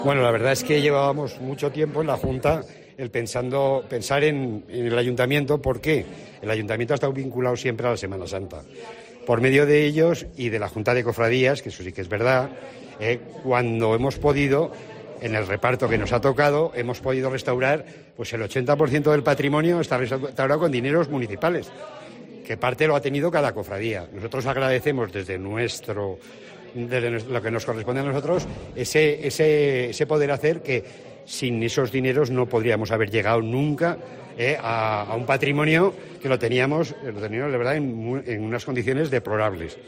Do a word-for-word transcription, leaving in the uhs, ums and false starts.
Bueno, la verdad es que llevábamos mucho tiempo en la Junta el pensando, pensar en, en el Ayuntamiento. ¿Por qué? El Ayuntamiento ha estado vinculado siempre a la Semana Santa. Por medio de ellos y de la Junta de Cofradías, que eso sí que es verdad, eh, cuando hemos podido, en el reparto que nos ha tocado, hemos podido restaurar, pues el ochenta por ciento del patrimonio está restaurado con dineros municipales, que parte lo ha tenido cada cofradía. Nosotros agradecemos desde nuestro, desde lo que nos corresponde a nosotros, ese, ese, ese poder hacer que sin esos dineros no podríamos haber llegado nunca eh, a, a un patrimonio que lo teníamos, lo teníamos de verdad en, en unas condiciones deplorables.